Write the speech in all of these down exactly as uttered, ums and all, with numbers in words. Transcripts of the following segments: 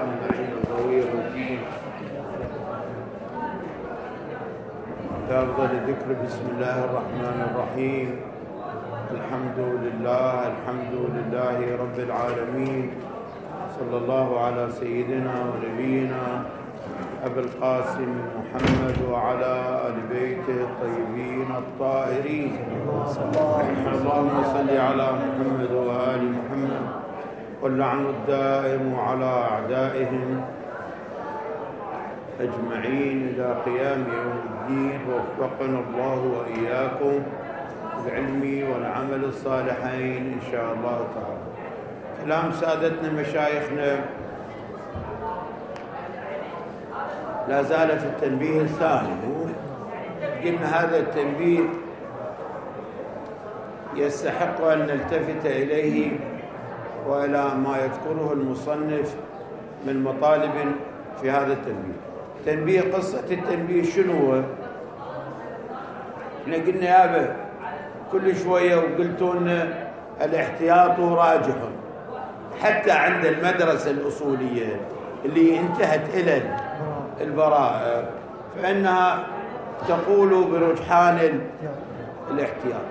المعين القوي الرجيم. أفضل ذكر بسم الله الرحمن الرحيم. الحمد لله الحمد لله رب العالمين. صلى الله على سيدنا ونبينا أبي القاسم محمد وعلى آل بيته الطيبين الطاهرين. اللهم صل على محمد وآل محمد واللعن الدائم على أعدائهم أجمعين إلى قيام يوم الدين. ووفقنا الله وإياكم بالعلم والعمل الصالحين إن شاء الله تعالى. كلام سادتنا مشايخنا لا زال في التنبيه الثاني. قلنا هذا التنبيه يستحق أن نلتفت إليه وإلى ما يذكره المصنف من مطالب في هذا التنبيه. تنبيه قصة التنبيه شنو هو؟ احنا قلنا يابا كل شوية وقلتوا أن الاحتياط راجح حتى عند المدرسة الأصولية اللي انتهت إلى البراءة فإنها تقول برجحان الاحتياط.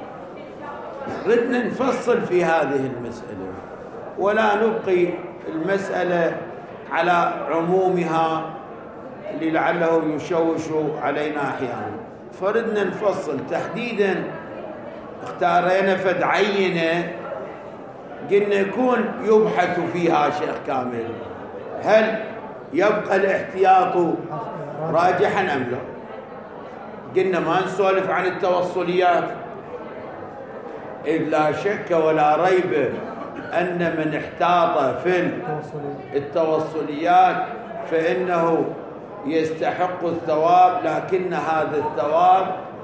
ردنا نفصل في هذه المسألة ولا نبقي المسألة على عمومها اللي لعله يشوش علينا أحيانا. فردنا نفصل تحديدا. اختارينا فد عينة قلنا يكون يبحث فيها شيخ كامل هل يبقى الاحتياط راجحا أم لا. قلنا ما نسولف عن التوصليات إذ لا شك ولا ريب أن من احتاط في التوصليات فإنه يستحق الثواب، لكن هذا الثواب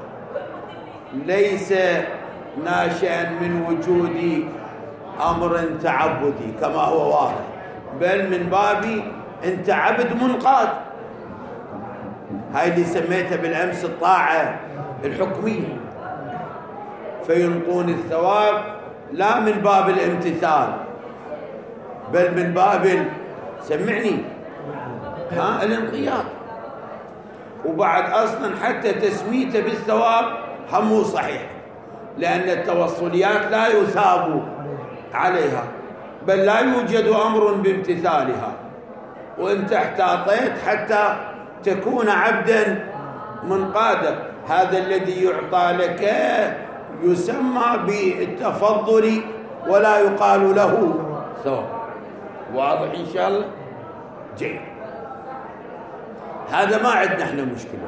ليس ناشئا من وجود أمر تعبدي كما هو واضح، بل من باب أنت عبد منقاد. هاي اللي سميتها بالأمس الطاعة الحكمية. فينطون الثواب لا من باب الامتثال بل من باب سمعني ها الانقياد. وبعد أصلا حتى تسميته بالثواب هم صحيح، لأن التوصليات لا يثاب عليها بل لا يوجد أمر بامتثالها. وانت احتاطيت حتى تكون عبدا منقادا. هذا الذي يعطى لك يسمى بالتفضل ولا يقال له ثواب. واضح إن شاء الله؟ جيد. هذا ما عندنا احنا مشكلة.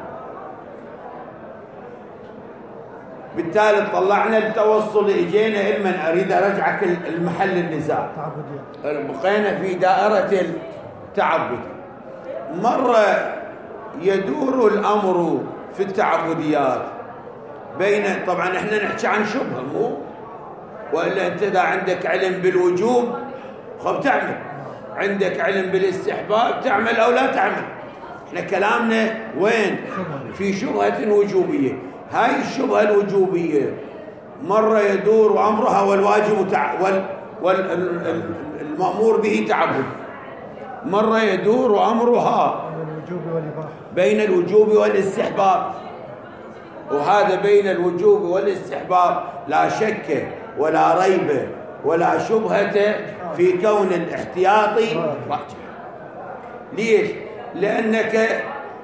بالتالي طلعنا التوصل اجينا علما اريد ارجعك المحل النزاع. بقينا في دائرة التعبد. مرة يدور الامر في التعبديات بين طبعا احنا نحكي عن شبهه مو والا انت اذا عندك علم بالوجوب خب تعمل، عندك علم بالاستحباب تعمل او لا تعمل. احنا كلامنا وين؟ في شبهة وجوبية. هاي الشبهة الوجوبية مرة يدور أمرها والواجب تع... وال... والمأمور به تعبد، مرة يدور أمرها بين الوجوب والاستحباب. وهذا بين الوجوب والاستحباب لا شك ولا ريب ولا شبهة في كون الاحتياطي راجح. ليش؟ لأنك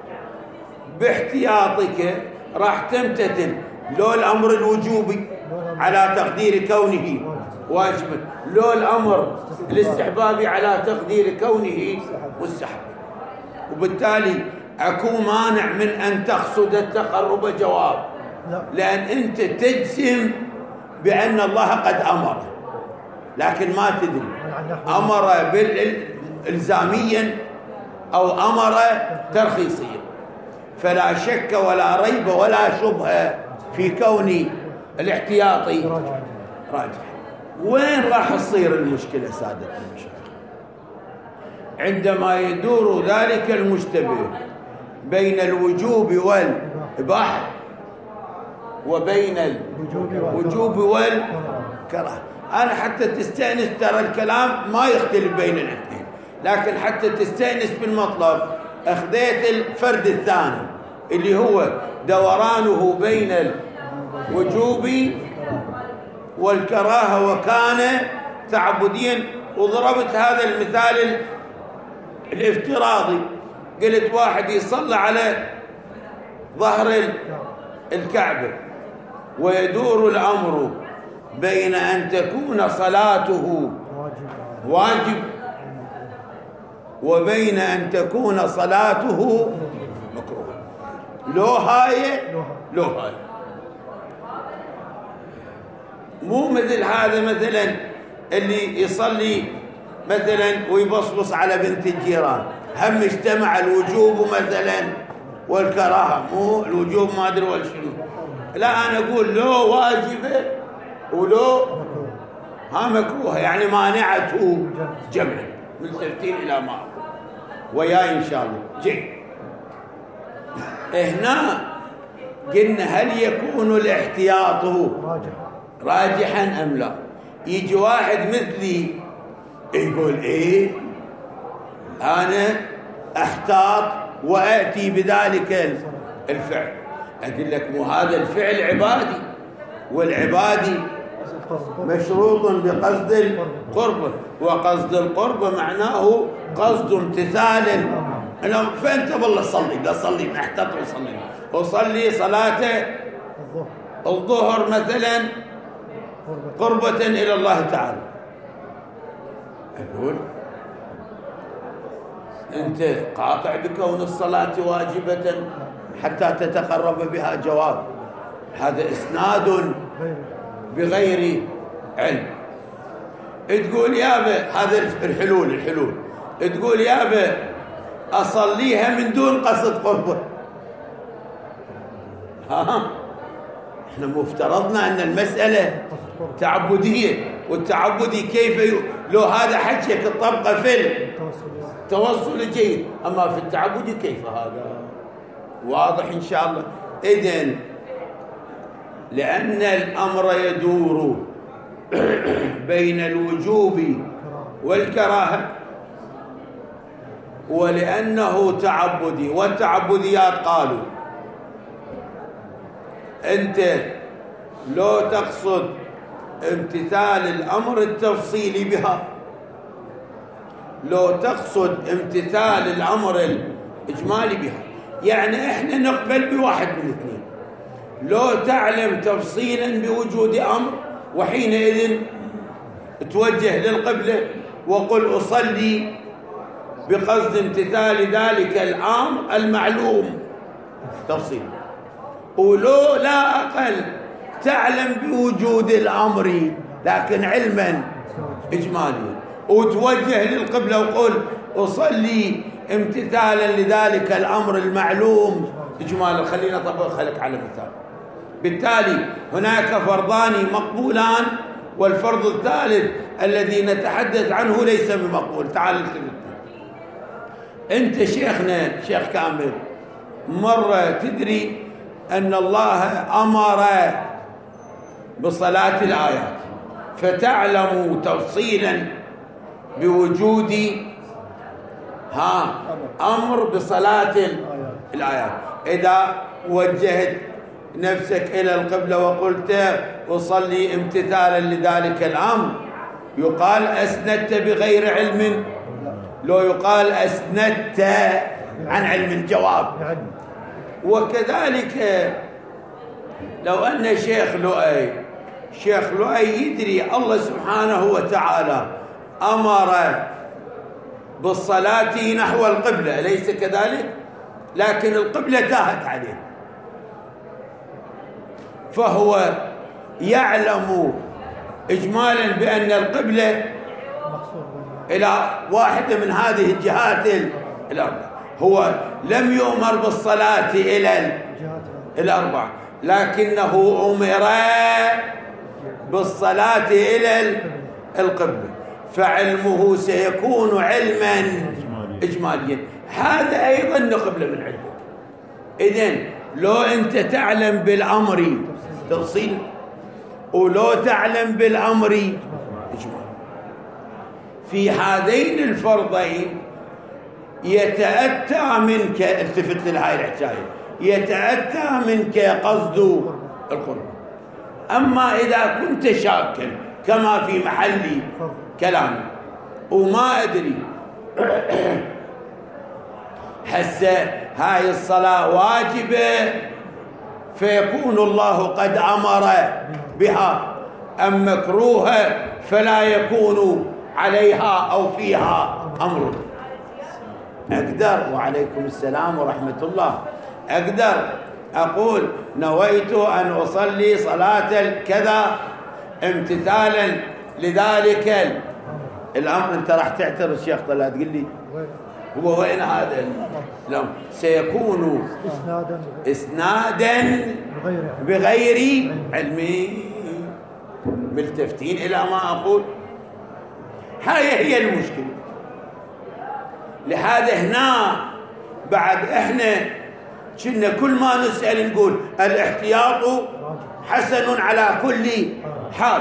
باحتياطك راح تمتثل لو الأمر الوجوبي على تقدير كونه واجبا، لو الأمر الاستحبابي على تقدير كونه مستحب. وبالتالي أكو مانع من أن تقصد التقرب جواب، لأن أنت تجزم بأن الله قد أمر لكن ما تدري أمر بالإلزاميا أو أمر ترخيصيا. فلا شك ولا ريب ولا شبهة في كون الاحتياطي راجح. وين راح تصير المشكلة سادة المشايخ؟ عندما يدور ذلك المشتبه بين الوجوب والإباحة وبين الوجوب والكراهة. أنا حتى تستأنس ترى الكلام ما يختلف بين الاثنين، لكن حتى تستأنس بالمطلب أخذيت الفرد الثاني اللي هو دورانه بين الوجوب والكراهة وكان تعبديا. وضربت هذا المثال الافتراضي، قلت واحد يصلى على ظهر الكعبة ويدور الأمر بين أن تكون صلاته واجب وبين أن تكون صلاته مكروه. لو هاي لو هاي مو مثل هذا مثلا اللي يصلي مثلا ويبصبص على بنت الجيران، هم اجتمع الوجوب مثلا والكراهه، مو الوجوب ما ادري ولا شنو. لا انا اقول لو واجبه ولو ها مكروهه، يعني مانعته جمعا. ملتفتين الى ما اقول وياي ان شاء الله. جي هنا قلنا هل يكون الاحتياط راجحا ام لا؟ يجي واحد مثلي يقول ايه انا احتاط واتي بذلك الفعل. اقول لك مو هذا الفعل عبادي، والعبادي مشروط بقصد القرب، وقصد القرب معناه قصد امتثال الامر. فانت والله صلي لا صلي احتاط وصلي وصلي صلاه الظهر مثلا قربة إلى الله تعالى. أقول أنت قاطع بكون الصلاة واجبة حتى تتقرب بها. جواب هذا إسناد بغير علم. تقول يابا هذا الحلول الحلول تقول يابا أصليها من دون قصد قربة. ها احنا مفترضنا أن المسألة تعبدية، والتعبدي كيف ي... لو هذا حجك الطبقة في التوصل الجيد، أما في التعبدي كيف هذا؟ واضح إن شاء الله. إذن لأن الأمر يدور بين الوجوب والكراهة، ولأنه تعبدي، والتعبديات قالوا أنت لو تقصد امتثال الأمر التفصيلي بها، لو تقصد امتثال الأمر الإجمالي بها، يعني إحنا نقبل بواحد من الاثنين. لو تعلم تفصيلا بوجود أمر وحينئذ توجه للقبلة وقل أصلي بقصد امتثال ذلك الأمر المعلوم تفصيلا. ولو لا أقل تعلم بوجود الأمر لكن علما إجماليا وتوجه للقبلة وقل أصلي امتثالا لذلك الأمر المعلوم إجمالا. خلينا طبق خلك على مثال. بالتالي هناك فرضان مقبولان، والفرض الثالث الذي نتحدث عنه ليس بمقبول. تعال الكلمة. أنت شيخنا شيخ كامل مرة تدري أن الله أمر بصلاة الآيات، فتعلم تفصيلا بوجود ها أمر بصلاة الآيات. إذا وجهت نفسك إلى القبلة وقلت أصلي امتثالا لذلك الأمر، يقال أسندت بغير علم؟ لو يقال أسندت عن علم الجواب. وكذلك لو أن شيخ لؤي شيخ لؤي يدري الله سبحانه وتعالى أمر بالصلاة نحو القبلة، أليس كذلك؟ لكن القبلة تاهت عليه، فهو يعلم إجمالا بأن القبلة إلى واحدة من هذه الجهات الأربع. هو لم يؤمر بالصلاة إلى الأربع، لكنه أمر بالصلاة إلى القبلة، فعلمه سيكون علما إجماليا. هذا أيضا نقبل من علمك. إذن لو أنت تعلم بالأمر تفصيل، ولو تعلم بالأمر إجمال. في هذين الفرضين يتأتى منك، التفت لهاي الحكاية، يتأتى منك قصد القرب. أما إذا كنت شاكا كما في محل كلامي وما أدري هسه هاي الصلاة واجبة فيكون الله قد أمر بها، أم مكروهة فلا يكون عليها أو فيها أمر. أقدر، وعليكم السلام ورحمة الله، أقدر أقول نويت أن أصلي صلاة الكذا امتثالا لذلك الأمر. أنت راح تعترض الشيخ طلال تقول لي هو وين هذا الأمر؟ سيكون إسنادا بغير علمي. ملتفتين إلى ما أقول؟ هاي هي المشكلة. لهذا هنا بعد إحنا كنا كل ما نسأل نقول الاحتياط حسن على كل حال.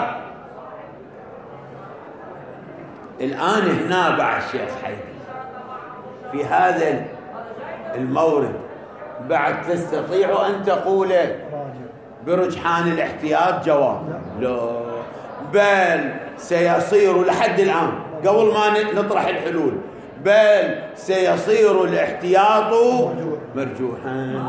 الآن هنا بعد الشيخ حيدر في هذا المورد بعد تستطيع أن تقول برجحان الاحتياط جواب؟ لا، بل سيصير لحد الآن قبل ما نطرح الحلول، بل سيصير الاحتياط مرجوحا.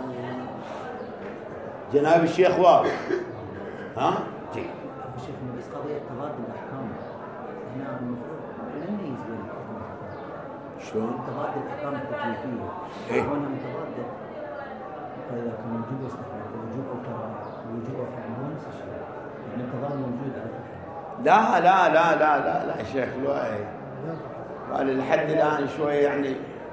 جناب الشيخ واضح؟ ها؟ جيد. شيخنا بس قضية تضاد الأحكام هنا المفروض نميز بين شلون؟ تضاد الأحكام التكليفية. إيه؟ هنا متضاد، فإذا كان وجوب واستحباب ووجوب وكراهة ووجوب وفعل هو نفس الشيء، يعني التضاد موجود على فكرة. لا لا لا لا لا لا شيخ لؤي، قال لحد الآن شوي يعني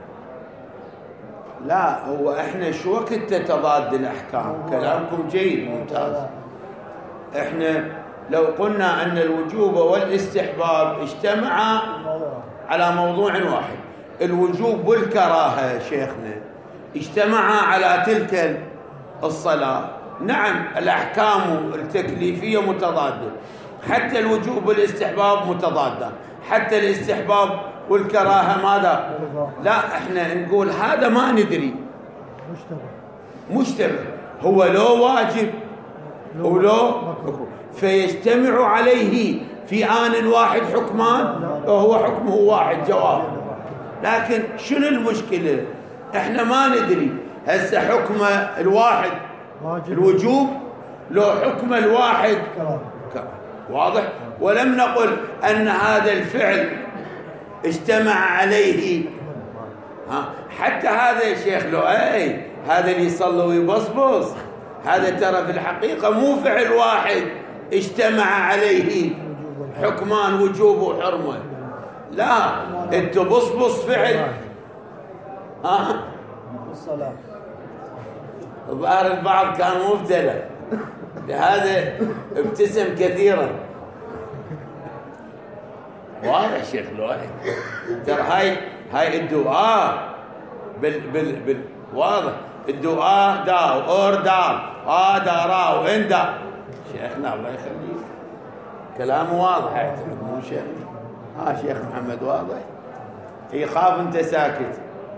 لا، هو احنا شو وقت تتضاد الأحكام؟ كلامكم جيد ممتاز. احنا لو قلنا أن الوجوب والاستحباب اجتمعا على موضوع واحد، الوجوب والكراهة شيخنا اجتمعا على تلك الصلاة، نعم الأحكام التكليفية متضادة، حتى الوجوب والاستحباب متضادة، حتى الاستحباب والكراهة ماذا؟ لا، احنا نقول هذا ما ندري، مشتبه مشتبه هو لو واجب ولو مكروه، فيجتمع عليه في آن واحد حكمان وهو حكمه واحد جواب. لكن شنو المشكلة؟ احنا ما ندري هسه حكم الواحد الوجوب لو حكم الواحد واضح، ولم نقل أن هذا الفعل اجتمع عليه. ها حتى هذا يا شيخ لو اي هذا اللي يصلي ويبصبص هذا ترى في الحقيقة مو فعل واحد اجتمع عليه حكمان وجوب وحرمة، لا انت بصبص فعل. ها الصلاة ظهر البعض كان مبتلى لهذا ابتسم كثيرا. واضح شيخ لؤي؟ ترى هاي هاي الدعاء بال بال بال واضح الدعاء دا اور دال اه دارا وان دا. شيخنا الله يخليك كلامه واضح اعتقد مو شيخنا؟ ها شيخ محمد واضح؟ يخاف انت ساكت.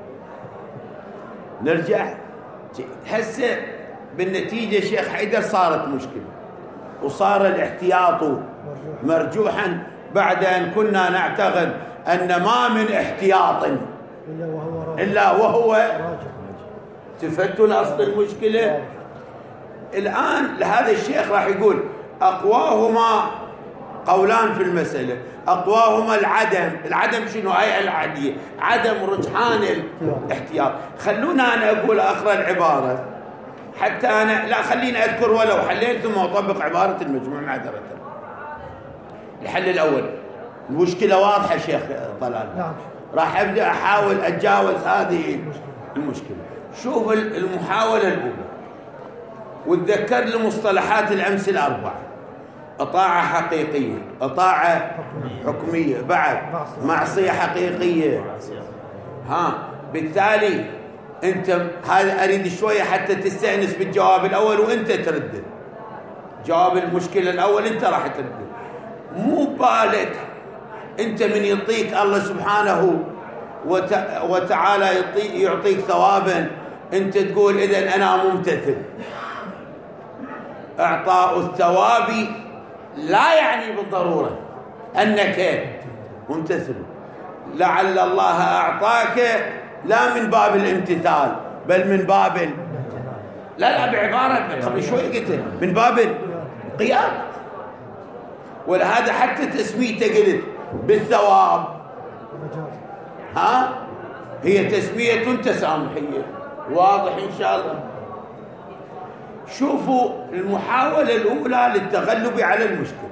نرجع هسه بالنتيجة شيخ حيدر صارت مشكلة وصار الاحتياط مرجوحا بعد أن كنا نعتقد أن ما من احتياط إلا وهو إلا وهو تفتوا الأصل المشكلة. الآن لهذا الشيخ راح يقول أقواهما قولان في المسألة، أقواهما العدم. العدم شنو؟ هاي العادية عدم رجحان الاحتياط. خلونا أنا أقول أقرأ العبارة حتى أنا لا خليني أذكر ولو حلين ثم أطبق عبارة المجموع معذرة. الحل الأول المشكلة واضحة شيخ طلال، راح أبدأ أحاول أتجاوز هذه المشكلة. شوف المحاولة الأولى وتذكر لمصطلحات الأمس الأربعة: طاعة حقيقية، طاعة حكمية، بعد معصية حقيقية. ها بالتالي أنت هذا أريد شوية حتى تستأنس بالجواب الأول وأنت تردد جواب المشكلة الأول، أنت راح تردد. مو بالك أنت من يعطيك الله سبحانه وتعالى يعطيك ثوابا أنت تقول إذن أنا ممتثل. إعطاء الثواب لا يعني بالضرورة أنك ممتثل. لعل الله أعطاك لا من باب الامتثال بل من باب ال... لا لا بعبارة قبل شوي قلت من باب القيام. ولهذا حتى تسميته قلت بالثواب ها هي تسمية تسامحية. واضح إن شاء الله. شوفوا المحاولة الأولى للتغلب على المشكلة.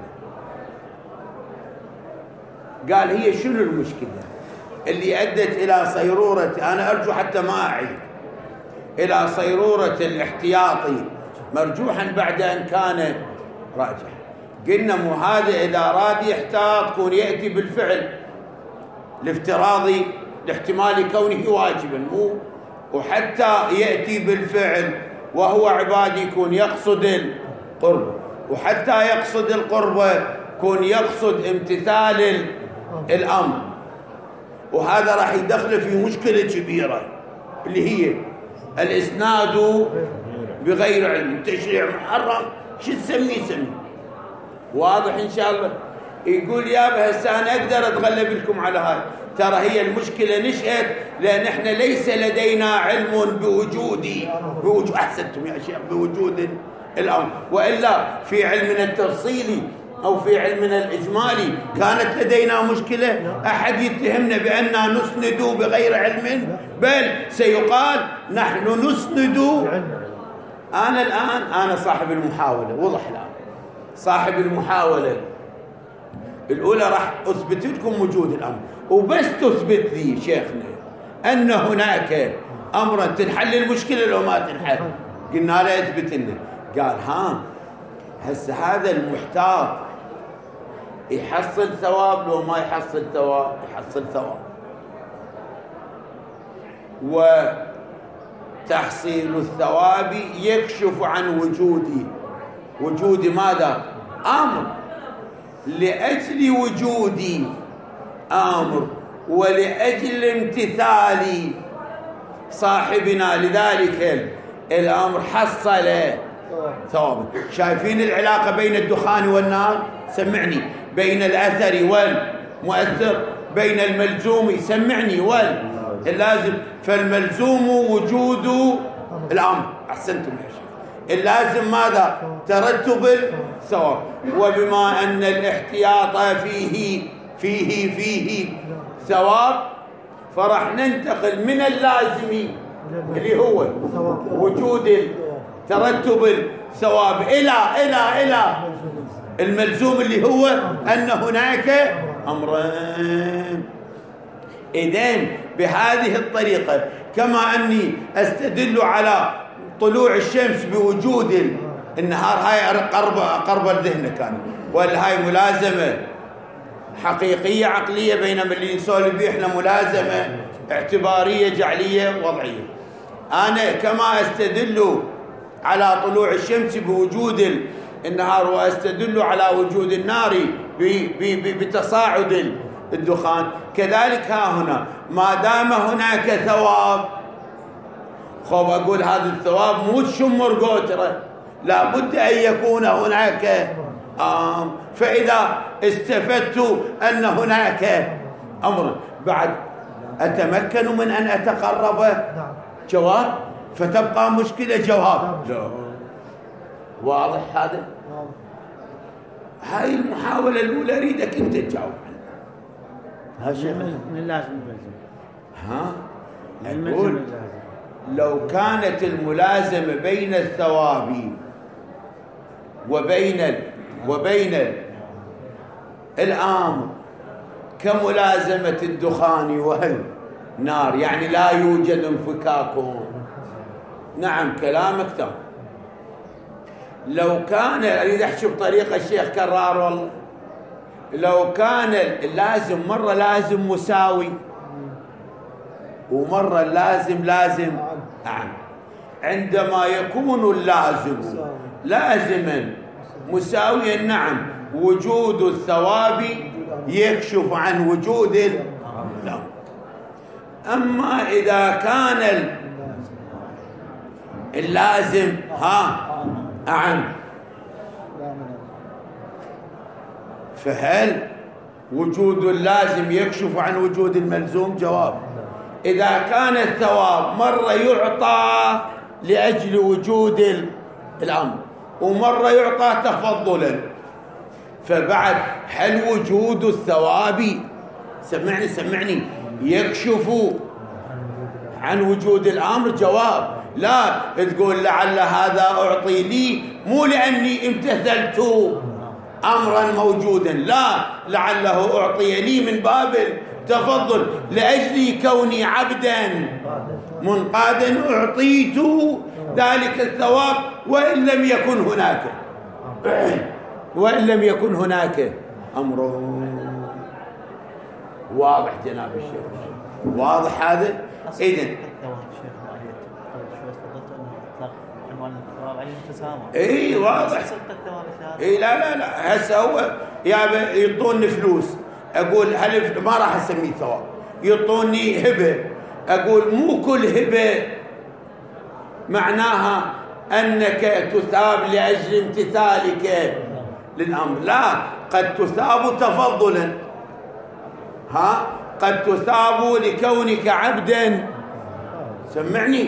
قال هي شنو المشكلة اللي أدت إلى صيرورة، أنا أرجو حتى ما أعيد، إلى صيرورة الاحتياطي مرجوحا بعد أن كان راجح. قلنا مو هذا إذا أراد يحتاط كون يأتي بالفعل لافتراضي لاحتمال كونه واجبا، مو وحتى يأتي بالفعل وهو عبادي يكون يقصد القرب، وحتى يقصد القرب يكون يقصد امتثال الأمر. وهذا راح يدخل في مشكلة كبيرة اللي هي الإسناد بغير علم. تشريع محرم شو تسميه سميه. واضح إن شاء الله. يقول يا هسه أنا أقدر أتغلب لكم على هذا. ترى هي المشكلة نشأت لأن إحنا ليس لدينا علم بوجود بوجود أحسنتم يا شيخ بوجود الأمر، وإلا في علمنا التفصيلي أو في علمنا الإجمالي كانت لدينا مشكلة. أحد يتهمنا بأننا نسند بغير علم، بل سيقال نحن نسند. أنا الآن أنا صاحب المحاولة، وضح الآن صاحب المحاولة الأولى راح أثبت لكم وجود الأمر، وبس تثبت لي شيخنا أن هناك أمرا تنحل المشكلة لو ما تنحل. قلنا له اثبت لنا. قال ها هسه هذا المحتاط يحصل ثواب لو ما يحصل ثواب؟ يحصل ثواب. وتحصيل الثواب يكشف عن وجود وجود ماذا؟ أمر. لأجل وجود أمر ولأجل امتثال صاحبنا لذلك الأمر حصل ثواب. شايفين العلاقة بين الدخان والنار؟ سمعني. بين الأثر والمؤثر، بين الملزوم سمعني واللازم. فالملزوم وجود الأمر. أحسنتم يا شيخ. اللازم ماذا؟ ترتب الثواب. وبما أن الاحتياط فيه فيه فيه ثواب فرح ننتقل من اللازم اللي هو وجود ترتب الثواب إلى إلى إلى الملزوم اللي هو أن هناك أمرين. إذن بهذه الطريقة كما أني أستدل على طلوع الشمس بوجود النهار، هاي قرب قرب الذهن كان، ولا هاي ملازمة حقيقية عقلية، بينما اللي نسولف به احنا ملازمة اعتبارية جعلية وضعية. أنا كما أستدل على طلوع الشمس بوجود النهار وأستدل على وجود النار بتصاعد الدخان، كذلك ها هنا ما دام هناك ثواب خب أقول هذا الثواب مو تشمر قوتره، لابد أن يكون هناك آم. فإذا استفدت أن هناك أمر بعد أتمكن من أن أتقرب جواب، فتبقى مشكلة جواب. لا. واضح هذا؟ هاي المحاولة الأولى أريدك أنت تجاوب عنها. ها شيخ من اللازم ها أقول لو كانت الملازمة بين الثواب وبين ال... وبين ال... الأمر كملازمة الدخان والنار، يعني لا يوجد انفكاك. نعم كلامك تام. لو كان أريد أحكي بطريقة الشيخ كرار والله، لو كان اللازم مرة لازم مساوي ومرة اللازم لازم نعم، عندما يكون اللازم لازما مساويا نعم وجود الثواب يكشف عن وجود الأمر. أما إذا كان اللازم ها أعم، فهل وجود اللازم يكشف عن وجود الملزوم؟ جواب: إذا كان الثواب مرة يعطى لأجل وجود الأمر ومرة يعطى تفضلا، فبعد هل وجود الثواب سمعني سمعني يكشف عن وجود الأمر؟ جواب: لا تقول لعل هذا أعطي لي مو لأني امتثلت أمرا موجودا، لا، لعله أعطي لي من باب التفضل لأجل كوني عبدا منقادا أعطيت ذلك الثواب وإن لم يكن هناك وإن لم يكن هناك أمر. واضح جناب الشيخ؟ واضح هذا؟ إذن اي واضح. اي لا لا لا هسه هو يا يعطوني فلوس، اقول هل ما راح اسميه ثواب، يعطوني هبه، اقول مو كل هبه معناها انك تثاب لاجل امتثالك للامر، لا، قد تثاب تفضلا، ها، قد تثاب لكونك عبدا، سمعني،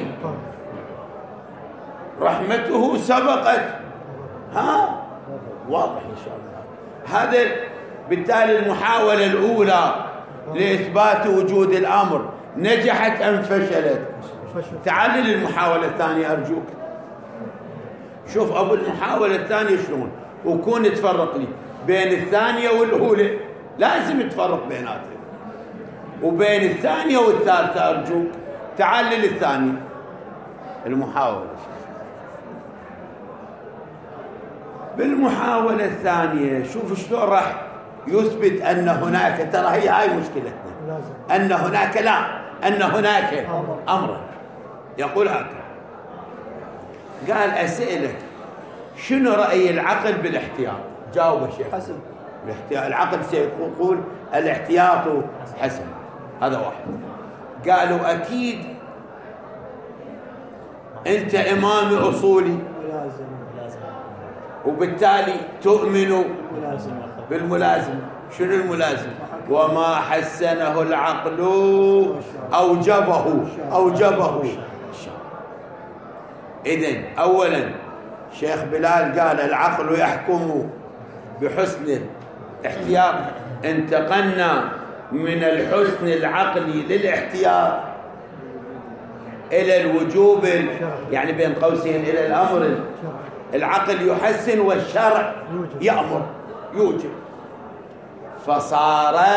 رحمته سبقت، ها، واضح إن شاء الله. هذا بالتالي المحاولة الأولى لإثبات وجود الأمر نجحت أم فشلت؟ تعال للمحاولة الثانية أرجوك، شوف أبو المحاولة الثانية شلون، وكون تفرق لي بين الثانية والأولى، لازم تفرق بيناتهم، وبين الثانية والثالثة أرجوك. تعال للثانية المحاولة. بالمحاولة الثانية شوف شلون راح يثبت أن هناك، ترى هي هاي مشكلتنا، أن هناك، لا، أن هناك أمرا. يقول هكذا، قال: أسئلك شنو رأي العقل بالاحتياط؟ جاوب الشيخ. حسن. الاحتياط، العقل سيقول الاحتياط حسن، هذا واحد. قالوا: أكيد أنت إمام أصولي وبالتالي تؤمن بالملازم. شنو الملازم؟ وما حسنه العقل أوجبه أوجبه إذن أولا شيخ بلال قال العقل يحكم بحسن الاحتياط، انتقلنا من الحسن العقلي للاحتياط إلى الوجوب، يعني بين قوسين إلى الأمر. العقل يحسن والشرع يأمر يوجب، فصار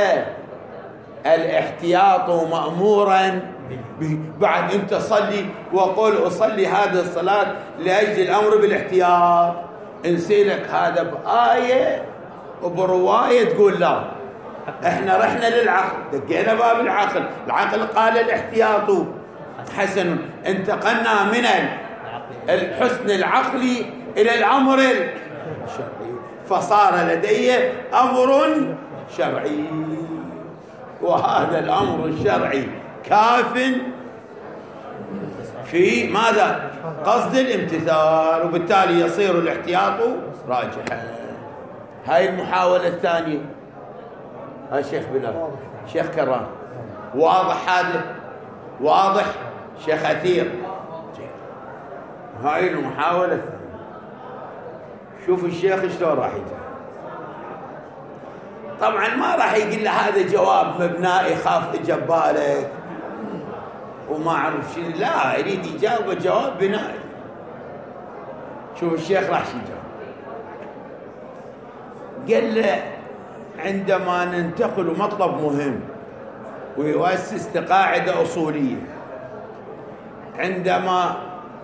الاحتياط مأمورا به. بعد انت صلي وقل أصلي هذه الصلاة لأجل الأمر بالاحتياط، انسيلك هذا بآية وبرواية تقول لا، احنا رحنا للعقل، دقينا باب العقل، العقل قال الاحتياط حسن، انتقلنا من الحسن العقلي إلى الأمر الشرعي، فصار لدي أمر شرعي، وهذا الأمر الشرعي كاف في ماذا؟ قصد الامتثال، وبالتالي يصير الاحتياط راجحا. هاي المحاولة الثانية. هاي شيخ بلال، شيخ كرام، واضح هذا؟ واضح شيخ أثير؟ هاي المحاولة الثانية. شوف الشيخ شلون راح يجي. طبعا ما راح يقول له هذا جواب مبنائي خاف اجبالك وما اعرف شنو، لا، يريد يجاوب جواب بنائي. شوف الشيخ راح يجاوب. قال له عندما ننتقل مطلب مهم ويؤسس قاعدة أصولية، عندما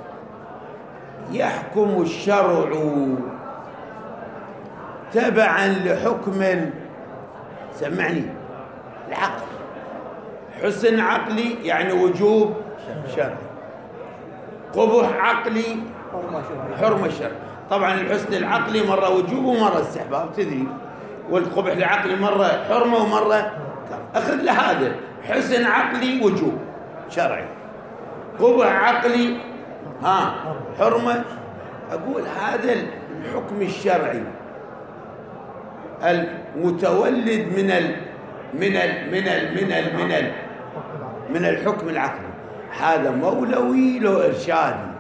يحكم الشرع تبعا لحكم، سمعني، العقل، حسن عقلي يعني وجوب شرعي، قبح عقلي حرمة شرعي. طبعا الحسن العقلي مرة وجوب ومرة استحباب، تدري والقبح العقلي مرة حرمة ومرة أخذ لهذا حسن عقلي وجوب شرعي، قبح عقلي ها حرمة. أقول هذا الحكم الشرعي المتولد من ال من ال من ال من ال من ال من الحكم العقلي، هذا مولوي لو إرشادي.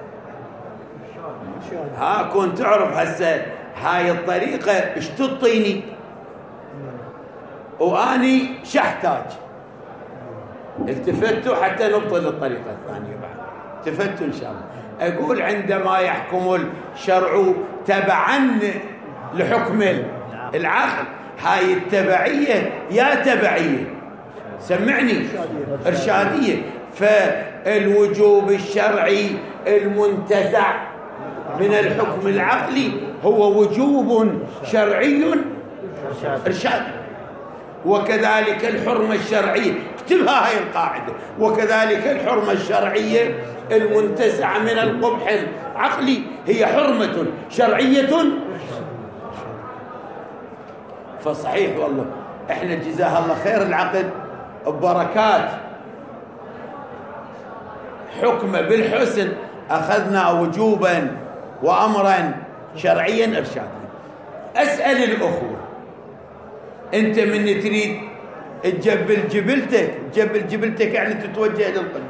ها كنت تعرف هسه هاي الطريقة ايش تعطيني واني شحتاج. التفتوا حتى نبطل الطريقة الثانية بعد، التفتوا ان شاء الله. اقول عندما يحكم الشرع تبعا لحكم العقل، هاي التبعية يا تبعية سمعني إرشادية، فالوجوب الشرعي المنتزع من الحكم العقلي هو وجوب شرعي إرشادي. وكذلك الحرمة الشرعية، اكتبها هاي القاعدة، وكذلك الحرمة الشرعية المنتزعة من القبح العقلي هي حرمة شرعية. فصحيح والله احنا جزاها الله خير العقل ببركات حكم بالحسن أخذنا وجوبا وأمرا شرعيا إرشاديا. أسأل الأخوة، أنت من تريد تجبل جبلتك، تجبل جبلتك يعني تتوجه للقلب.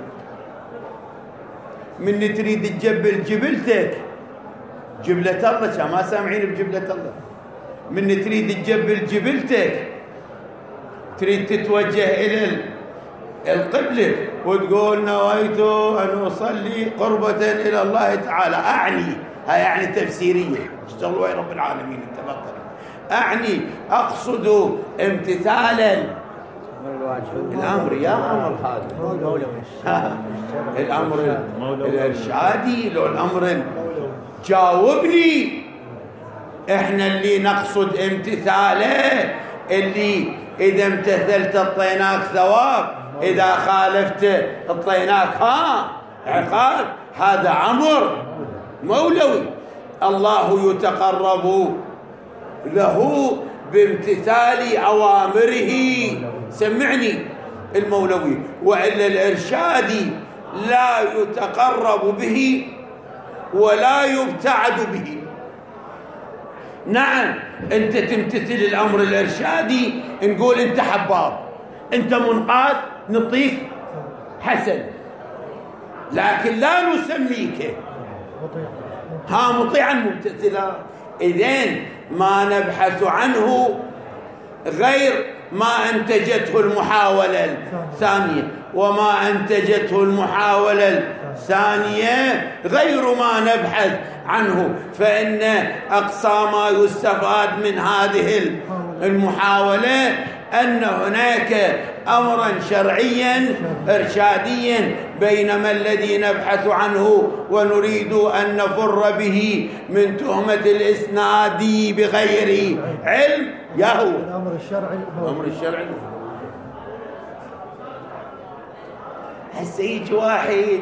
من تريد تجبل جبلتك جبلة الله، كان ما سامعين بجبلة الله. من تريد تجبل جبلتك تريد تتوجه إلى القبلة وتقول نويت أن أصلي قربة إلى الله تعالى، أعني هاي يعني تفسيرية، اشتغلوا وين رب العالمين التبطل، أعني أقصد امتثالا الأمر يا أمر هذا الأمر الإرشادي لو الأمر جاوبني. إحنا اللي نقصد امتثاله، اللي إذا امتثلت اعطيناك ثواب، إذا خالفت اعطيناك ها عقاب. هذا أمر مولوي الله يتقرب له بامتثال أوامره، سمعني المولوي. وإلا الإرشادي لا يتقرب به ولا يبتعد به. نعم أنت تمتثل الأمر الإرشادي، نقول أنت حباب، أنت منقاد، نعطيك حسن، لكن لا نسميك ها مطيعا ممتثلا. إذن ما نبحث عنه غير ما أنتجته المحاولة الثانية، وما أنتجته المحاولة الثانية غير ما نبحث عنه. فإن أقصى ما يستفاد من هذه المحاولة أن هناك أمرا شرعيا إرشاديا، بينما الذي نبحث عنه ونريد أن نفر به من تهمة الإسناد بغير علم يا هو الأمر الشرعي. الأمر الشرعي. هسه يجي واحد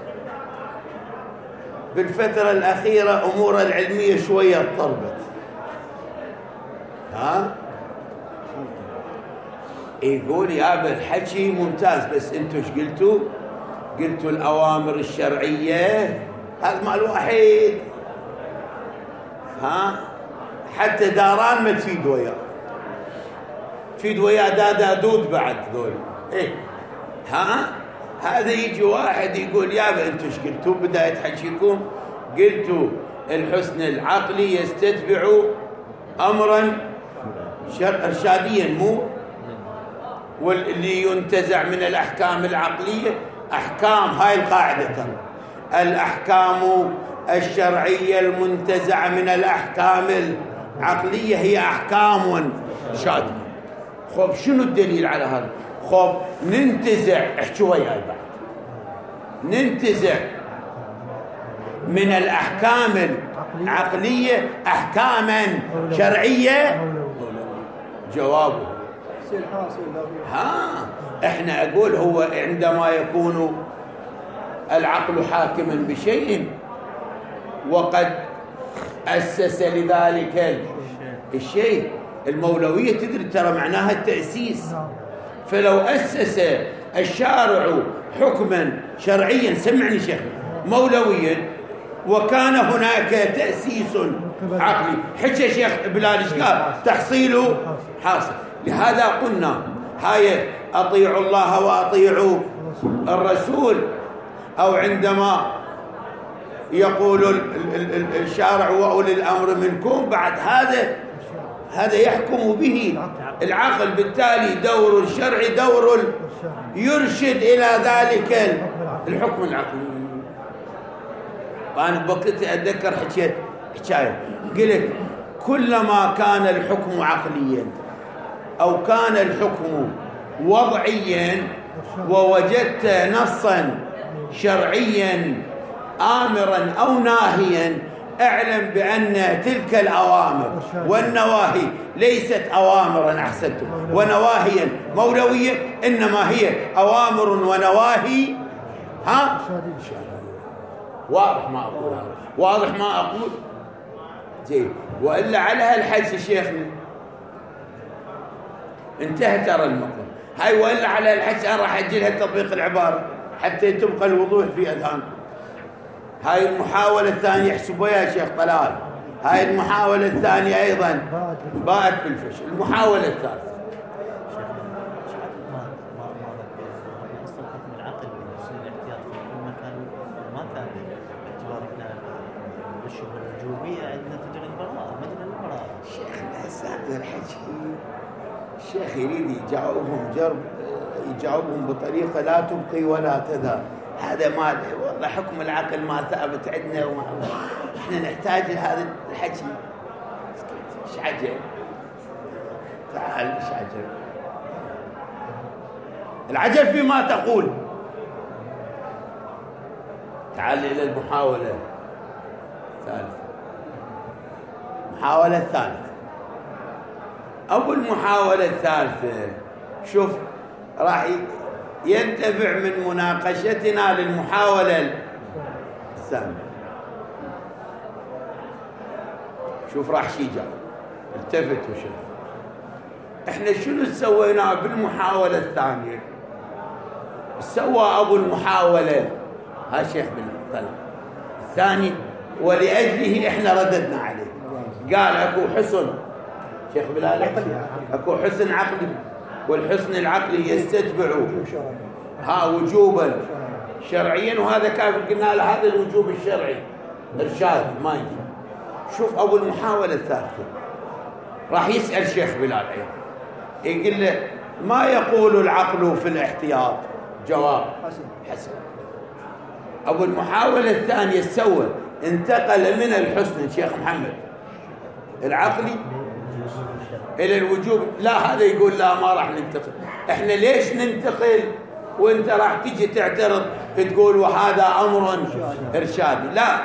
بالفترة الأخيرة أمور العلمية شوية اضطربت، ها يقول يا ابا الحكي ممتاز، بس انتوا ايش قلتوا؟ قلتوا الأوامر الشرعية هذا مال واحد، ها حتى داران ما تفيد وياه، تفيد وياه دادا دود بعد ذول ايه. ها هذا يجي واحد يقول يا ابا انتوا ايش قلتوا بداية حكيكم؟ قلتوا الحسن العقلي يستتبع أمرا إرشاديا، مو واللي ينتزع من الأحكام العقلية أحكام، هاي القاعدة ترى الأحكام الشرعية المنتزعة من الأحكام العقلية هي أحكام إرشادية. خب شنو الدليل على هذا؟ خب ننتزع، احكوا وياي بعد، ننتزع من الأحكام العقلية أحكاما شرعية. جوابه ها احنا اقول هو عندما يكون العقل حاكما بشيء وقد أسس لذلك الشيء المولوية تدري ترى معناها التأسيس. فلو أسس الشارع حكما شرعيا، سمعني شيخ، مولويا، وكان هناك تأسيس عقلي، حكى شيخ بلال إيش قال؟ تحصيله حاصل. لهذا قلنا هاي أطيعوا الله وأطيعوا الرسول، أو عندما يقول الشارع وأولي الأمر منكم، بعد هذا هذا يحكم به العقل، بالتالي دور الشرع دور يرشد إلى ذلك الحكم العقلي. وأنا بقيت أتذكر حكيت حكاية، قلت كلما كان الحكم عقليا أو كان الحكم وضعيا ووجدت نصا شرعيا آمرا أو ناهيا، اعلم بأن تلك الأوامر والنواهي ليست أوامرا أحسنتم ونواهيا مولوية، إنما هي أوامر ونواهي ها واضح ما أقول هذا، واضح ما أقول زين. وإلا على هالحج شيخنا انتهى ترى المقام هاي، وإلا على هالحج أنا راح أجي لها تطبيق العبارة حتى تبقى الوضوح في أذهانكم. هاي المحاولة الثانية، احسبوا يا شيخ طلال، هاي المحاولة الثانية أيضا باءت بالفشل. المحاولة الثالثة الشيخ يريد يجاوبهم جرب يجاوبهم بطريقة لا تبقي ولا تذر. هذا ما والله حكم العقل ما ثابت عندنا، وما احنا نحتاج لهذا الحكي. ايش عجب؟ تعال ايش عجب؟ العجب فيما تقول. تعال الى المحاولة الثالثة. المحاولة الثالثة أو المحاولة الثالثة، شوف راح ينتفع من مناقشتنا للمحاولة الثانية. شوف راح شي جاء التفت وشوف احنا شنو سوينا بالمحاولة الثانية. سوى أبو المحاولة ها شيخ بن طلال الثاني، ولأجله احنا رددنا عليه. قال اكو حسن شيخ بلال، اكو حسن عقلي، والحسن العقلي يستتبع ها وجوبا شرعيا، وهذا كافر. قلنا له هذا الوجوب الشرعي ارشاد ما ينفع. شوف ابو المحاولة الثالثة راح يسأل شيخ بلال ايضا، يقول له ما يقول العقل في الاحتياط؟ جواب حسن. ابو المحاولة الثانية سوى انتقل من الحسن شيخ محمد العقلي إلى الوجوب. لا هذا يقول لا ما راح ننتقل. احنا ليش ننتقل وانت راح تجي تعترض تقول وهذا أمر إرشادي؟ لا،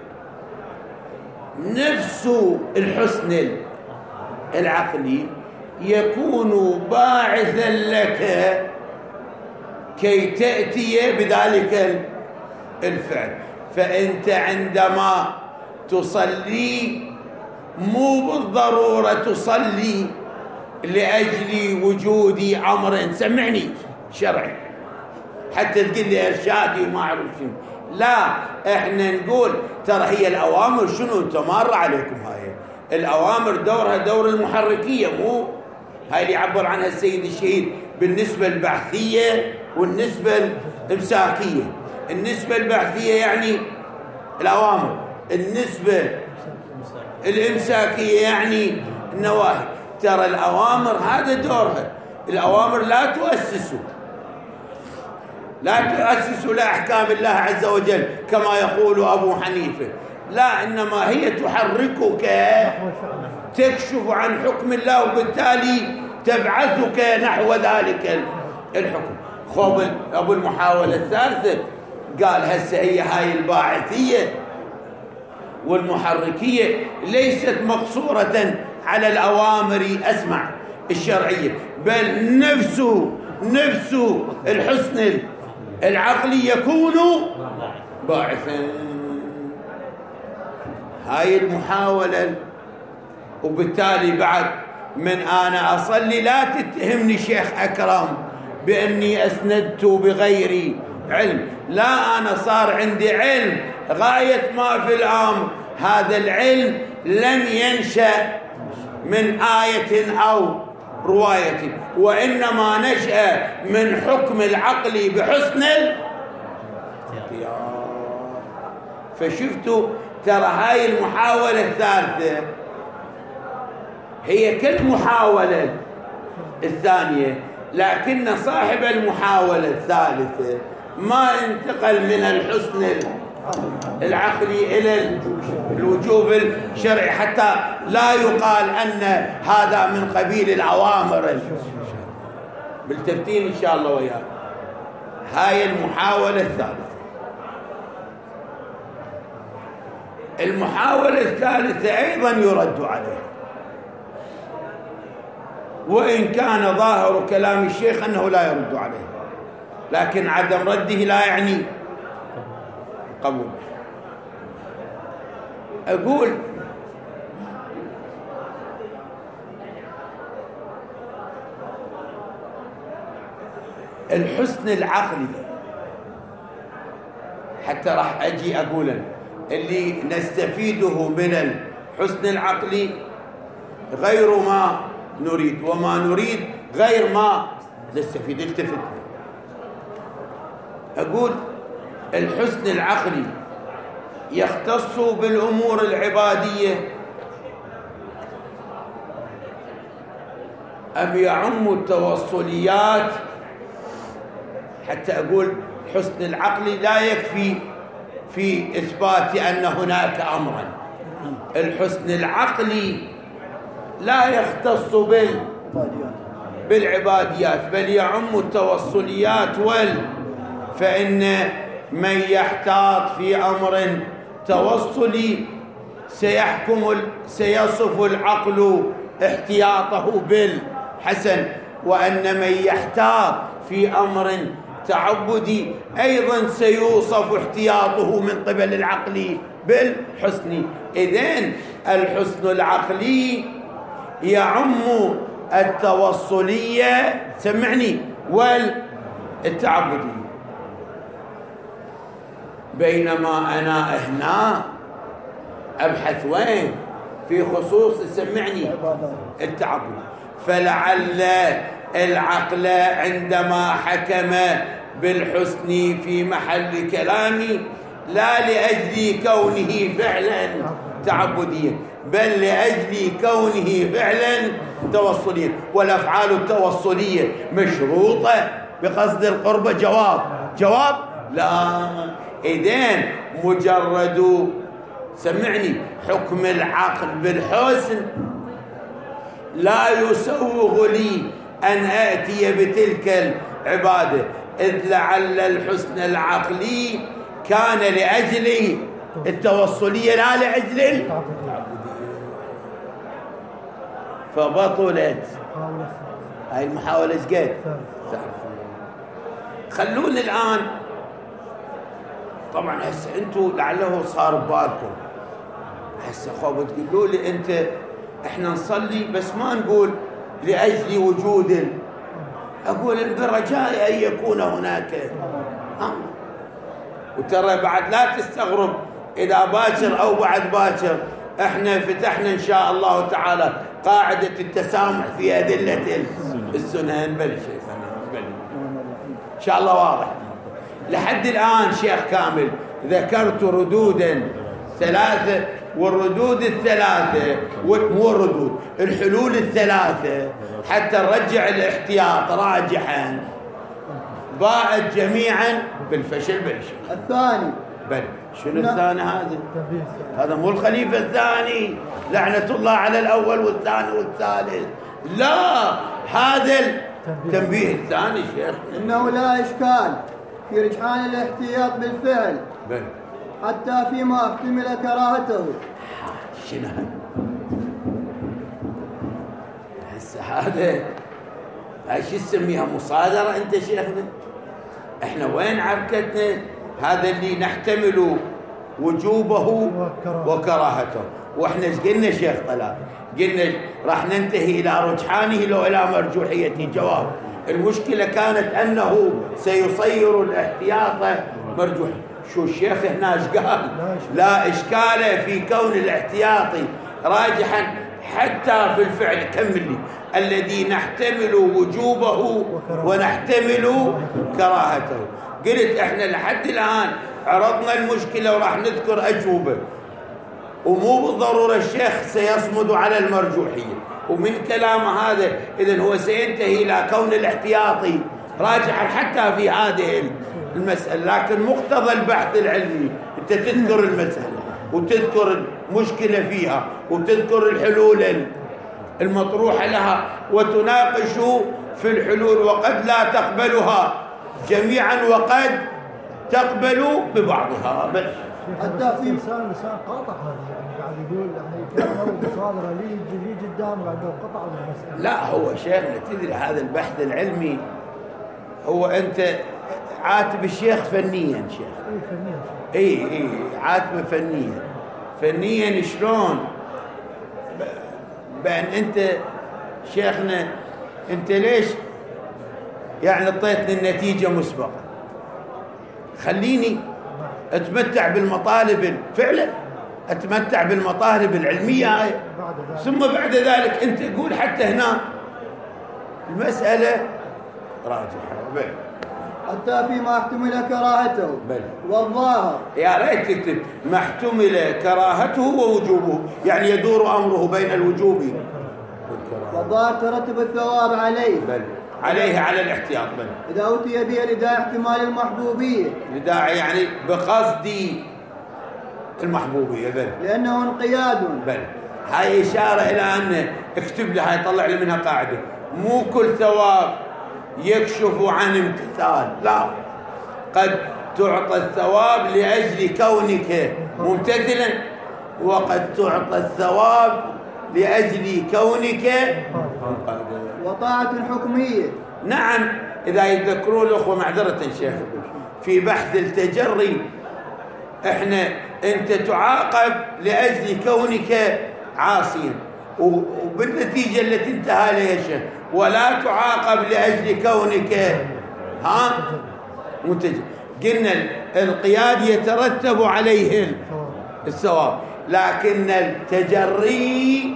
نفس الحسن العقلي يكون باعثا لك كي تأتي بذلك الفعل. فأنت عندما تصلي مو بالضرورة تصلي لأجل وجود أمر سمعني شرعي حتى تقول لي إرشادي وما أعرف شنو. لا، إحنا نقول ترى هي الأوامر شنو تمر عليكم. هاي الأوامر دورها دور المحركية، مو هاي اللي يعبر عنها السيد الشهيد بالنسبة البحثية والنسبة الإمساكية. النسبة البحثية يعني الأوامر، النسبة الإمساكية يعني النواهي. ترى الأوامر هذا دورها. الأوامر لا تؤسس لا تؤسس لأحكام الله عز وجل كما يقول أبو حنيفة، لا، إنما هي تحركك تكشف عن حكم الله، وبالتالي تبعثك نحو ذلك الحكم. خوب أبو المحاولة الثالثة قال هسه هي هاي الباعثية والمحركية ليست مقصورة على الأوامر أسمع الشرعية، بل نفس نفس الحسن العقلي يكون باعثا. هاي المحاولة، وبالتالي بعد من أنا أصلي لا تتهمني شيخ أكرم بأني أسندت بغيري علم، لا أنا صار عندي علم غاية ما في الأمر. هذا العلم لم ينشأ من آية أو رواية، وإنما نشأ من حكم العقل بحسن الاختيار. فشفتوا ترى هاي المحاولة الثالثة هي كالمحاولة الثانية، لكن صاحب المحاولة الثالثة ما انتقل من الحسن العقلي إلى الوجوب الشرعي، حتى لا يقال أن هذا من قبيل الأوامر. بالترتيب إن شاء الله وياك. هاي المحاولة الثالثة. المحاولة الثالثة أيضا يرد عليه، وإن كان ظاهر كلام الشيخ أنه لا يرد عليه، لكن عدم رده لا يعني قبول. أقول الحسن العقلي، حتى راح أجي أقول اللي نستفيده من الحسن العقلي غير ما نريد، وما نريد غير ما نستفيد. التفت. أقول الحسن العقلي يختص بالأمور العبادية أم يعم التوصليات؟ حتى أقول الحسن العقلي لا يكفي في إثبات أن هناك أمرا. الحسن العقلي لا يختص بال بالعباديات بل يعم التوصليات وال فإن من يحتاط في أمر توصلي سيحكم سيصف العقل احتياطه بالحسن، وأن من يحتاط في أمر تعبدي أيضا سيوصف احتياطه من قبل العقل بالحسن. إذن الحسن العقلي يعم التوصلية سمعني والتعبدية، بينما أنا هنا أبحث وين في خصوص سمعني التعبد. فلعل العقل عندما حكم بالحسن في محل كلامي لا لأجل كونه فعلا تعبديا بل لأجل كونه فعلا توصليا، والأفعال التوصلية مشروطة بقصد القربة. جواب جواب لا. إذن مجرد سمعني حكم العقل بالحسن لا يسوغ لي أن آتي بتلك العبادة، إذ لعل الحسن العقلي كان لأجل التوصلية لا لأجل التعبدية، فبطلت هاي المحاولة. ايش خلوني الآن طبعا هسه انتم لعله صار ببالكم هسه خوف تقولوا لي انت احنا نصلي بس ما نقول لاجل وجود، اقول برجاء ان يكون هناك امر. وترى بعد لا تستغرب اذا باكر او بعد باكر احنا فتحنا ان شاء الله تعالى قاعده التسامح في ادله السنن. بل شيء ان شاء الله واضح. لحد الآن شيخ كامل ذكرت ردودا ثلاثة، والردود الثلاثة مو الردود الحلول الثلاثة حتى نرجع الاحتياط راجحا باءت جميعا بالفشل. بالشيء الثاني بل شنو الثاني؟ هذا هذا مو الخليفة الثاني لعنة الله على الأول والثاني والثالث، لا هذا التنبيه الثاني شيخ. إنه لا إشكال في رجحان الاحتياط بالفعل بل حتى فيما احتمل كراهته. شنو هسه هذا هاي شو تسميها مصادرة انت شيخنا؟ احنا وين عركتنا؟ هذا اللي نحتمل وجوبه وكراهته، واحنا ايش قلنا شيخ طلال؟ قلنا راح ننتهي الى رجحانه لو الى مرجوحيته. جواب: المشكله كانت انه سيصير الاحتياط مرجوح. شو الشيخ هنا ايش قال؟ لا اشكال في كون الاحتياطي راجحا حتى في الفعل. كمل لي: الذي نحتمل وجوبه ونحتمل كراهته. قلت احنا لحد الان عرضنا المشكله وراح نذكر اجوبه، ومو بالضروره الشيخ سيصمد على المرجوحيه. ومن كلامه هذا اذا هو سينتهي الى كون الاحتياطي راجحا حتى في هذه المساله. لكن مقتضى البحث العلمي انت تذكر المساله وتذكر المشكله فيها وتذكر الحلول المطروحه لها وتناقش في الحلول، وقد لا تقبلها جميعا وقد تقبل ببعضها. بس حتى في لسان لسان قاطع هذا، يعني قاعد يقول يعني كانوا مصادره لي لي قدام قاعد قطع المساله. لا هو شيخنا تدري هذا البحث العلمي هو انت عاتب الشيخ فنيا شيخ. اي فنيا اي اي عاتبه فنيا. فنيا شلون؟ بان انت شيخنا انت ليش يعني اعطيتني النتيجه مسبقه؟ خليني اتمتع بالمطالب، فعلا اتمتع بالمطالب العلميه هاي، ثم بعد ذلك انت تقول حتى هنا المساله راجحه. بل حتى فيما احتمل كراهته بل والظاهر. يا ريت تكتب ما احتمل كراهته ووجوبه، يعني يدور امره بين الوجوب والكراهه. والظاهر ترتب الثواب عليه. بل عليه على الاحتياط. بل إذا أوتي به لداعي احتمال المحبوبية، لداعي يعني بقصد المحبوبية. بل لأنه انقياد. بل هاي إشارة إلى أن اكتب لها يطلع لي منها قاعدة: مو كل ثواب يكشف عن امتثال، لا، قد تعطى الثواب لأجل كونك ممتثلا، وقد تعطى الثواب لأجل كونك منقادا. وطاعة حكمية. نعم، إذا يذكرون الأخوة معذرة شيخ في بحث التجري، إحنا أنت تعاقب لأجل كونك عاصيا، وبالنتيجة التي انتهى لها الشيخ، ولا تعاقب لأجل كونك ها متجر. قلنا القياد يترتب عليه الثواب، لكن التجري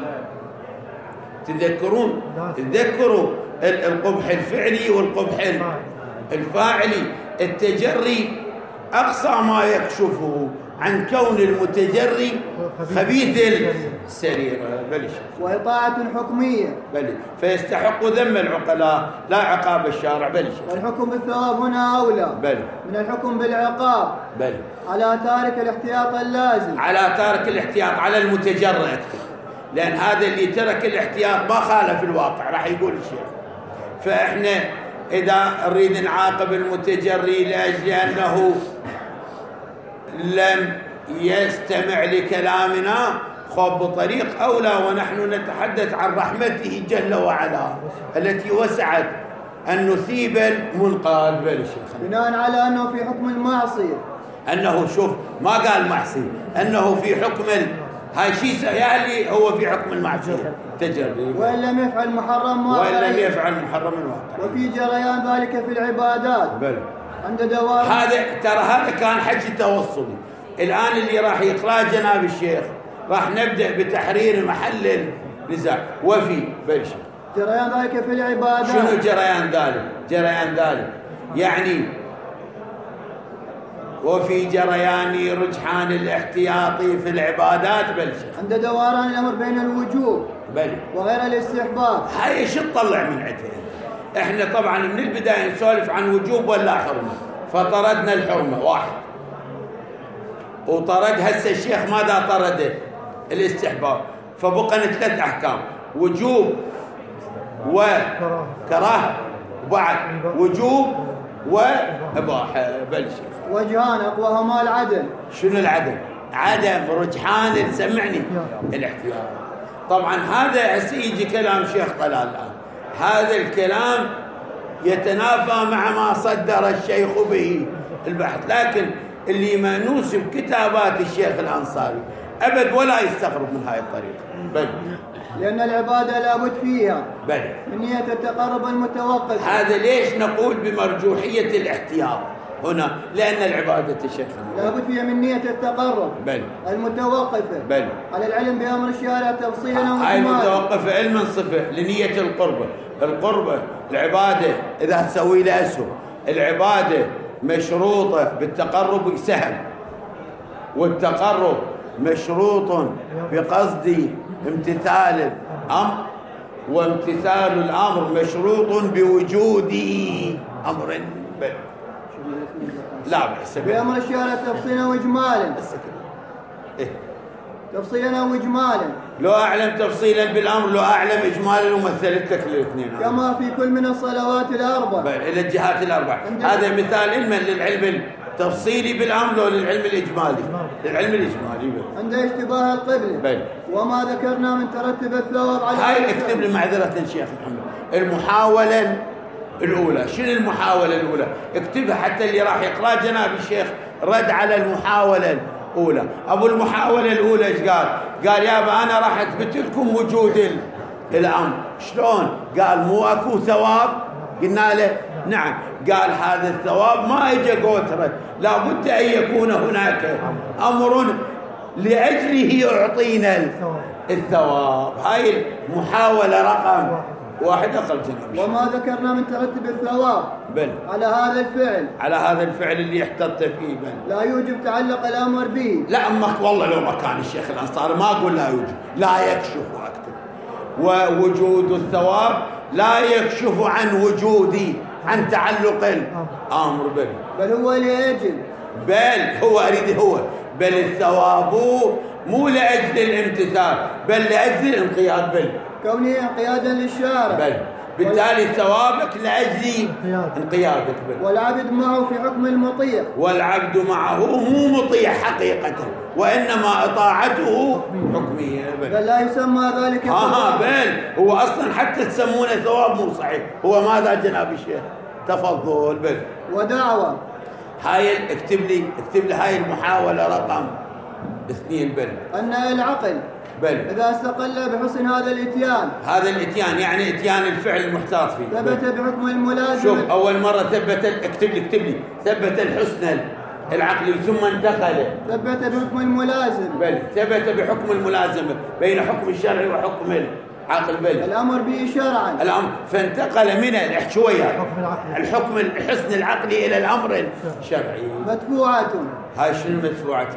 تذكرون تذكروا القبح الفعلي والقبح الفاعلي. التجري أقصى ما يكشفه عن كون المتجري خبيث السرير. بل وإطاعة حكمية. بل فيستحق ذم العقلاء لا عقاب الشارع. بل والحكم بالثواب هنا أولى بل من الحكم بالعقاب. بل على تارك الاحتياط اللازم. على تارك الاحتياط، على المتجري أكثر، لأن هذا اللي ترك الاحتياط ما خالف الواقع راح يقول الشيخ. فإحنا إذا نريد نعاقب المتجري لأجل أنه لم يستمع لكلامنا خب بطريق أولى، ونحن نتحدث عن رحمته جل وعلا التي وسعت أن نثيب المنقاد. بل شيخ بناء على أنه في حكم المعصية، أنه شوف ما قال معصية، أنه في حكم هاي شيء يعني هو في حكم المعصية تجري، وإن لم يفعل محرم واقعي، وإن لم يفعل محرم واقعي، وفي جريان ذلك في العبادات. بل عند دوام هذا ترى هذا كان حج توصلي. الآن اللي راح يقرأ جناب الشيخ راح نبدأ بتحرير محل النزاع. وفي بلش جريان ذلك في العبادات. شنو جريان ذلك؟ جريان ذلك يعني وفي جريان رجحان الاحتياطي في العبادات. بل عند دوران الأمر بين الوجوب بل وغير الاستحباب. هاي شو تطلع من عندها؟ احنا طبعا من البداية نسولف عن وجوب ولا حرمة، فطردنا الحرمة واحد، وطرد هسه الشيخ ماذا طرده؟ الاستحباب. فبقى ثلاث احكام: وجوب وكراهه، وبعد وجوب واباحه. بل شيخ وجهان اقواهما العدل. شنو العدل؟ عدم رجحان سمعني الاحتياط. طبعا هذا هسه يجي كلام شيخ طلال الان، هذا الكلام يتنافى مع ما صدر الشيخ به البحث، لكن اللي ما نوسب كتابات الشيخ الأنصاري أبد ولا يستغرب من هاي الطريقة. بل لأن العبادة لابد فيها بل من نية التقرب المتوقف. هذا ليش نقول بمرجوحية الاحتياط هنا؟ لأن العبادة شيخنا لابد فيها من نية التقرب بل المتوقفة بل على العلم بأمر الشارع تفصيلا هاي وإجمالا. المتوقفة علما صفة لنية القربة. القربة العبادة إذا تسوي لها أسهم، العبادة مشروطة بالتقرب سهل، والتقرب مشروط بقصد امتثال الأمر، وامتثال الأمر مشروط بوجود أمر بل لا بأس بأمر الشارع تفصيلا وإجمالا. إيه؟ تفصيلا وإجمالا. لو أعلم تفصيلا بالأمر لو أعلم إجمالا ومثلت لك الاثنين كما في كل من الصلوات الأربع بل إلى الجهات الأربع. هذا مثال علما للعلم التفصيلي بالأمر وللعلم الإجمالي. للعلم الإجمالي بل. عند اشتباه القبلة بل. وما ذكرنا من ترتب الثواب على هاي اكتب لي معذرة شيخ محمد المحاولة الأولى. شنو المحاولة الأولى؟ اكتبها حتى اللي راح يقرأ جناب الشيخ رد على المحاولة الأولى. أبو المحاولة الأولى ايش قال؟ قال يابا أنا راح أثبت لكم وجود الأمر. شلون؟ قال مو أكو ثواب؟ قلنا له نعم. قال هذا الثواب ما اجى قوتره، لابد أن يكون هناك أمر لأجله يعطينا الثواب. هاي المحاولة رقم واحد أقل جناب. وما ذكرنا من ترتب الثواب بل على هذا الفعل على هذا الفعل اللي احتطت فيه بل لا يوجب تعلق الأمر به. لا أمك والله لو ما كان الشيخ الأنصاري ما أقول لا يوجب، لا يكشف أكتب. ووجود الثواب لا يكشف عن وجودي عن تعلق الأمر بل بل هو لأجل بل هو أريد هو بل الثواب مو لأجل الامتثال بل لأجل الانقياد بل كونه انقيادا للشارع بل بالتالي ثوابك لأجل انقيادك بل. والعبد معه في حكم المطيع والعبد معه مو مطيع حقيقة وإنما إطاعته حكمية بل, بل لا يسمى ذلك ها ها بل هو أصلا حتى تسمونه ثواب مو صحيح. هو ماذا جناب الشيخ؟ تفضل بل ودعوة. هاي اكتب لي اكتب لي هاي المحاولة رقم اثنين بل أن العقل بل إذا استقل بحسن هذا الإتيان هذا الإتيان يعني إتيان الفعل المحتاط فيه ثبت بحكم الملازمة. شوف أول مرة ثبت اكتب لي اكتب لي ثبت الحسن العقلي ثم انتقل ثبت بحكم الملازمة بل ثبت بحكم الملازمة بين حكم الشرع وحكم العقل بل الأمر به شرعا الأمر فانتقل من الحشوية الحكم الحسن العقلي إلى الأمر الشرعي. مدفوعة. هاي شنو مدفوعة؟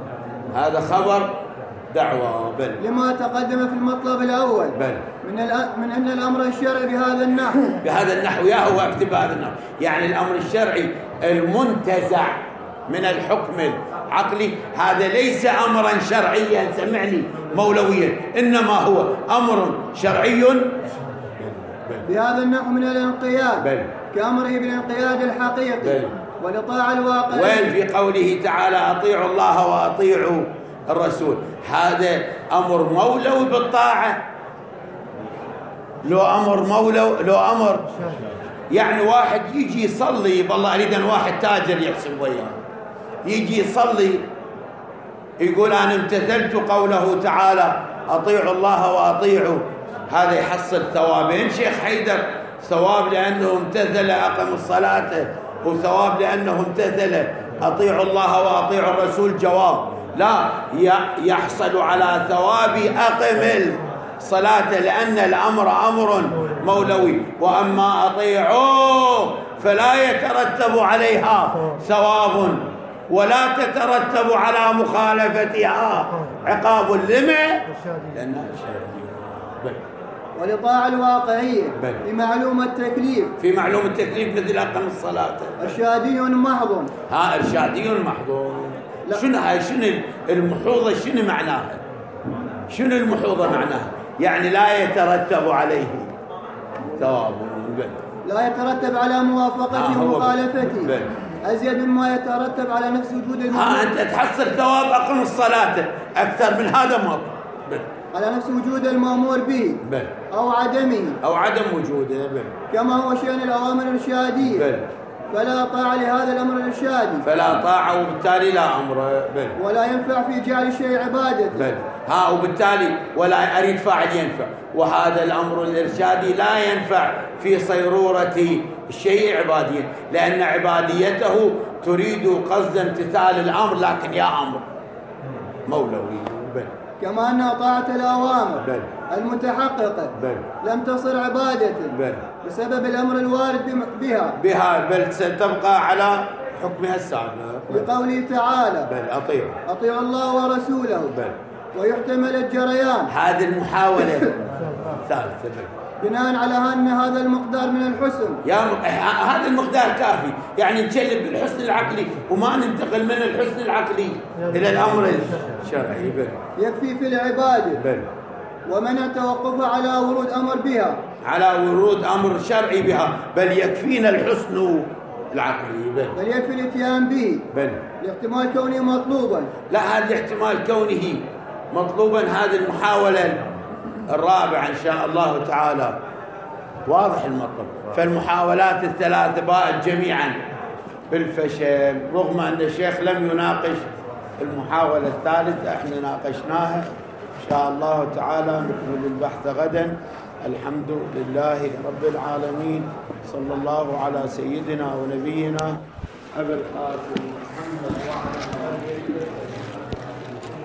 هذا خبر دعوة بل لما تقدم في المطلب الأول بل من من أن الأمر الشرعي بهذا النحو بهذا النحو يا هو اكتب هذا النحو يعني الأمر الشرعي المنتزع من الحكم العقلي هذا ليس أمرا شرعيا سمعني مولويا إنما هو أمر شرعي بهذا النحو من الانقياد بل كأمره بالانقياد الحقيقي بل والإطاعة الواقعية. وين في قوله تعالى أطيعوا الله وأطيعوا الرسول هذا أمر مولوي بالطاعة لو أمر مولوي لو أمر يعني واحد يجي يصلي والله أريد أن واحد تاجر يحسب وياه يجي يصلي يقول أنا امتثلت قوله تعالى أطيعوا الله وأطيعوا هذا يحصل ثوابين شيخ حيدر ثواب لأنه امتثل أقم الصلاة وثواب لأنه امتثل أطيعوا الله وأطيعوا الرسول جواب لا يحصل على ثواب أقم الصلاة لأن الأمر أمر مولوي وأما أطيعوا فلا يترتب عليها ثواب ولا تترتب على مخالفتها عقاب لما لأنها شرعية. والإطاعة الواقعية في معلوم التكليف في معلوم التكليف مثل أقم الصلاة إرشادي محض. ها إرشادي محض. شنو هاي شنو المحوظة شنو معناها شنو المحوظة معناها يعني لا يترتب عليه ثواب لا يترتب على موافقته ومخالفته أزيد مما يترتب على نفس وجود المأمور. ها أنت تحصل ثواب أقم الصلاة أكثر من هذا ما بل. على نفس وجود المأمور به بل. أو عدمه أو عدم وجوده بل. كما هو شأن الأوامر الإرشادية بل. فلا طاعة لهذا الأمر الإرشادي فلا طاعة وبالتالي لا أمر بل ولا ينفع في جعل الشيء عبادة بل ها وبالتالي ولا أريد فاعل ينفع، وهذا الأمر الإرشادي لا ينفع في صيرورة الشيء عباديا، لأن عباديته تريد قصد امتثال الأمر، لكن يا أمر مولوي بل كما أن طاعة الأوامر بل المتحققة بل لم تصر عبادة بل بسبب الأمر الوارد بها بها بل ستبقى على حكمها السابق لقوله تعالى بل أطيع أطيعوا الله ورسوله بل ويحتمل الجريان هذه المحاولة الثالثة بل بناء على أن هذا المقدار من الحسن يا م... هذا المقدار كافي، يعني نجلب بالحسن العقلي وما ننتقل من الحسن العقلي إلى الأمر الشرعي بل يكفي في العبادة بل ومنع توقفها على ورود أمر بها على ورود أمر شرعي بها، بل يكفينا الحسن العقلي بل بل يكفي الاتيان به بل لاحتمال كونه مطلوبا. لا هذا احتمال كونه مطلوبا، هذه المحاولة الرابعة إن شاء الله تعالى واضح المطلب. فالمحاولات الثلاث باءت جميعا بالفشل، رغم أن الشيخ لم يناقش المحاولة الثالثة، احنا ناقشناها إن شاء الله تعالى. نكمل البحث غدا. الحمد لله رب العالمين، صلى الله على سيدنا ونبينا أبي القاسم محمد وعلى